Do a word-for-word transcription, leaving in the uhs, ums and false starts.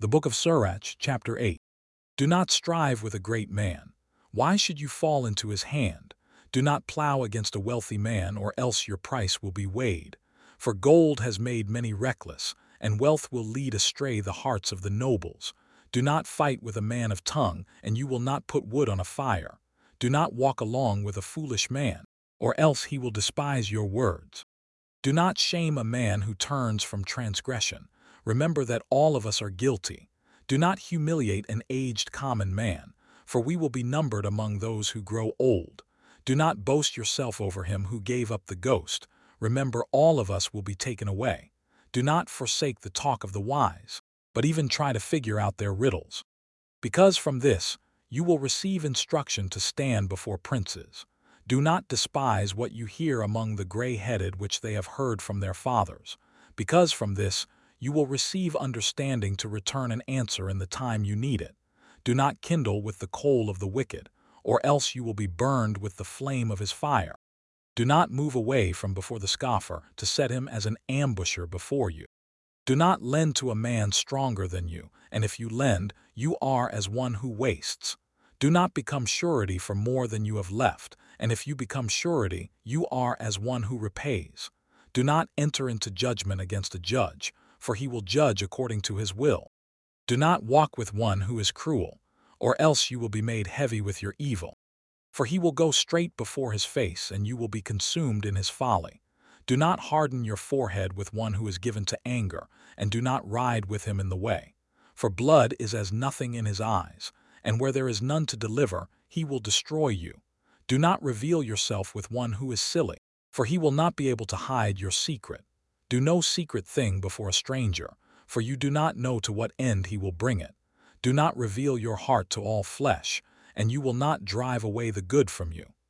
The Book of Sirach, chapter eight. Do not strive with a great man. Why should you fall into his hand? Do not plow against a wealthy man, or else your price will be weighed. For gold has made many reckless, and wealth will lead astray the hearts of the nobles. Do not fight with a man of tongue, and you will not put wood on a fire. Do not walk along with a foolish man, or else he will despise your words. Do not shame a man who turns from transgression. Remember that all of us are guilty. Do not humiliate an aged common man, for we will be numbered among those who grow old. Do not boast yourself over him who gave up the ghost. Remember, all of us will be taken away. Do not forsake the talk of the wise, but even try to figure out their riddles. Because from this, you will receive instruction to stand before princes. Do not despise what you hear among the gray-headed which they have heard from their fathers, because from this you will receive understanding to return an answer in the time you need it. Do not kindle with the coal of the wicked, or else you will be burned with the flame of his fire. Do not move away from before the scoffer to set him as an ambusher before you. Do not lend to a man stronger than you, and if you lend, you are as one who wastes. Do not become surety for more than you have left, and if you become surety, you are as one who repays. Do not enter into judgment against a judge, for he will judge according to his will. Do not walk with one who is cruel, or else you will be made heavy with your evil. For he will go straight before his face, and you will be consumed in his folly. Do not harden your forehead with one who is given to anger, and do not ride with him in the way. For blood is as nothing in his eyes, and where there is none to deliver, he will destroy you. Do not reveal yourself with one who is silly, for he will not be able to hide your secret. Do no secret thing before a stranger, for you do not know to what end he will bring it. Do not reveal your heart to all flesh, and you will not drive away the good from you.